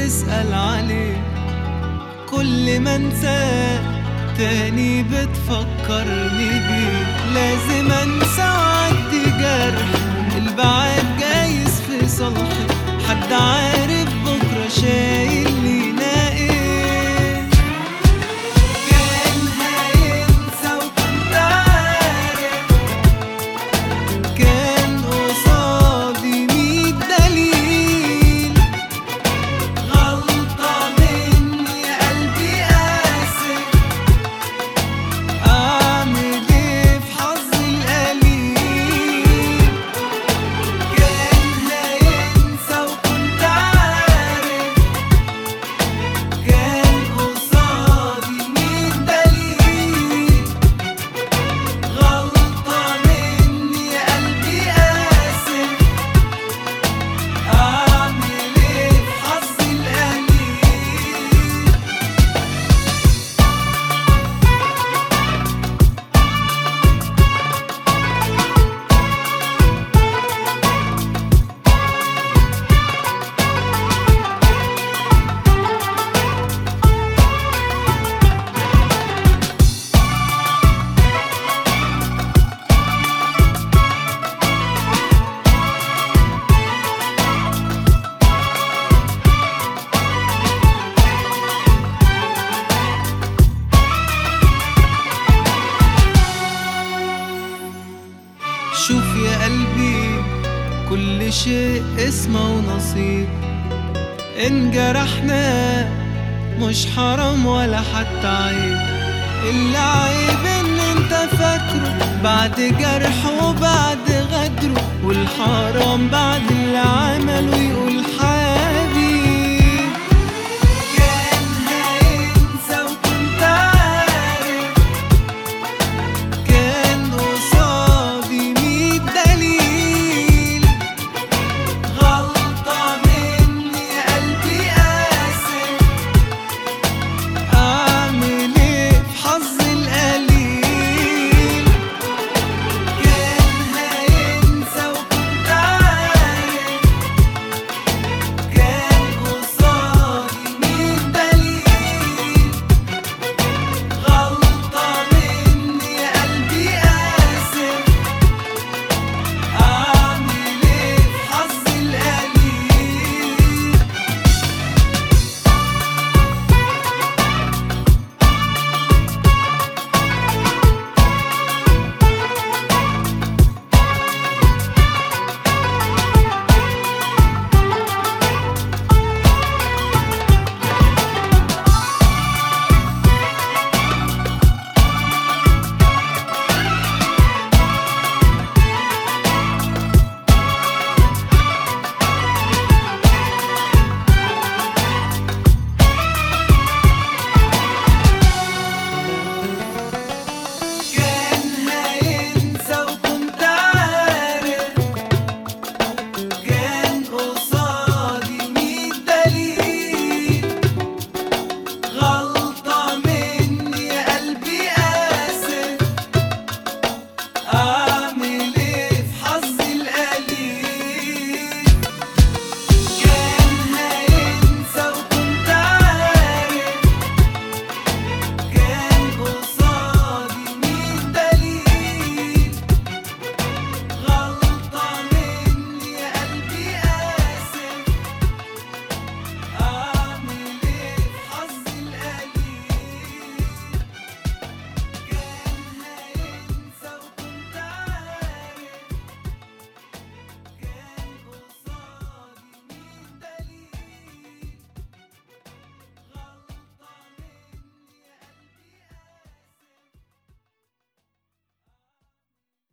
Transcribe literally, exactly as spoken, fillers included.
تسأل عليه، كل ما انساه تاني بتفكرني بيه. لازم انسى وعدي جرح، البعاد جايز في صالحي، حد عارف بكرة شايل لينا ايه. كان هينسى وكنت عارف، كان قصادي ميت دليل. غلطة مني يا قلبي آسف، أعمل إيه في حظي القليل. كان هينسى وكنت عارف، كان قصادي ميت دليل. غلطة مني يا قلبي آسف، أعمل إيه في حظي القليل. شوف يا قلبي، كل شيء اسمه ونصيب. إن جرحنا مش حرام ولا حتى عيب، اللي عيب إن انت فاكره بعد جرحه وبعد غدره، والحرام بعد اللي عمله يقول